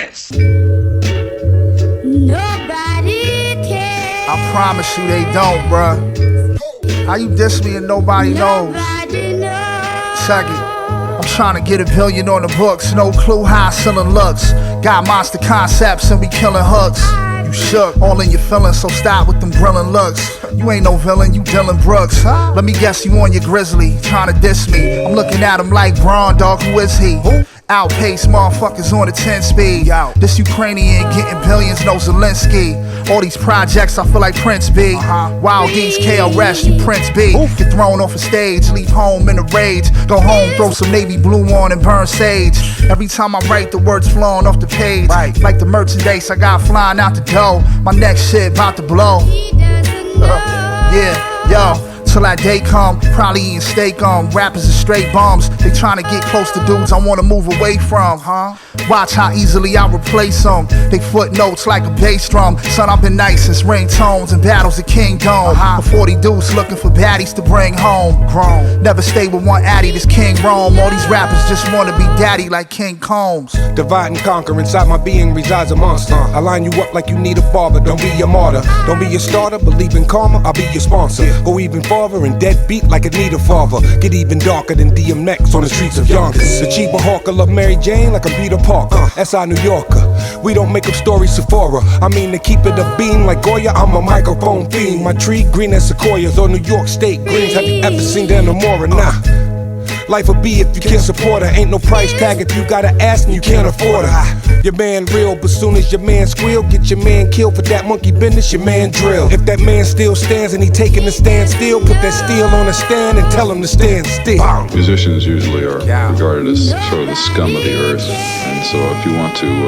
this. Nobody cares. I promise you they don't, bruh. How you diss me and nobody knows? Check it. I'm trying to get $1 billion on the books. No clue how selling looks. Got monster concepts and we killing hooks. You shook, all in your feelings, so stop with them grillin' looks. You ain't no villain, you Dylan Brooks. Let me guess you on your grizzly, trying to diss me. I'm looking at him like Braun, dog, who is he? Outpace motherfuckers on the 10 speed. This Ukrainian getting billions, no Zelensky. All these projects, I feel like Prince B. Wild Geese, KRS, you Prince B. Get thrown off a stage, leave home in a rage. Go home, throw some navy blue on and burn sage. Every time I write, the words flowing off the page. Like the merchandise I got flying out the dough. My next shit about to blow. Yeah, yo. Till that day come, probably eating steak rappers are straight bums. They tryna get close to dudes I wanna move away from, Watch how easily I replace them. They footnotes like a bass drum. Son, I've been nice since ringtones and battles of Kingdom. A 40 deuce looking for baddies to bring home. Grown, never stay with one addy, this King Rome. All these rappers just wanna be daddy like King Combs. Divide and conquer, inside my being resides a monster. I line you up like you need a barber, don't be a martyr. Don't be a starter, believe in karma, I'll be your sponsor. Go even farther and deadbeat like Anita Farver. Get even darker than DMX on the streets of Yonkers. The cheaper hawker love Mary Jane like I'm Peter Parker. S.I. New Yorker. We don't make up stories Sephora. I mean to keep it a beam like Goya, I'm a microphone fiend. My tree green as sequoias or New York State greens. Have you ever seen Dan Amora? Nah. Life will be if you can't support her. Ain't no price tag if you gotta ask and you can't afford her. Your man real, but soon as your man squeal, get your man killed for that monkey business, your man drill. If that man still stands and he taking the stand still, put that steel on a stand and tell him to stand still. Musicians usually are regarded as sort of the scum of the earth, and so if you want to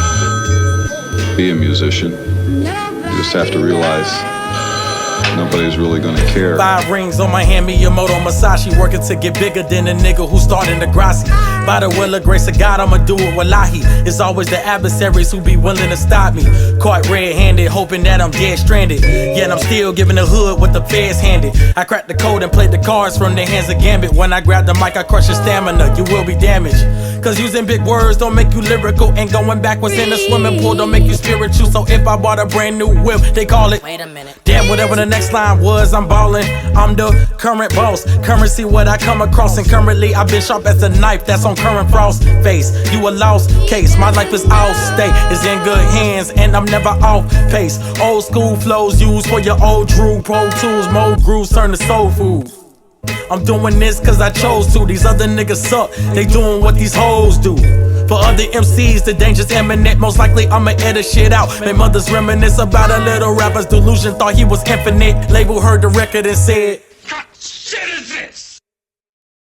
be a musician, you just have to realize nobody's really gonna care. 5 rings on my hand, Miyamoto Masashi, working to get bigger than the nigga who started Degrassi. By the will of grace of God, I'ma do it, wallahi. It's always the adversaries who be willing to stop me. Caught red-handed, hoping that I'm dead stranded. Yet I'm still giving the hood what the feds handed. I cracked the code and played the cards from the hands of Gambit. When I grab the mic, I crush your stamina, you will be damaged. Cause using big words don't make you lyrical, and going backwards in the swimming pool don't make you spiritual. So if I bought a brand new whip, they call it, wait a minute, damn, whatever the next line was, I'm ballin'. I'm the current boss. Currency what I come across, and currently I've been sharp as a knife that's on current frost face. You a lost case, my life is out state, is in good hands, and I'm never off pace. Old school flows used for your old Drew. Pro Tools, more grooves turn to soul food. I'm doing this cause I chose to. These other niggas suck, they doing what these hoes do. For other MCs, the danger's imminent. Most likely I'ma edit shit out. My mothers reminisce about a little rapper's delusion. Thought he was infinite. Label heard the record and said,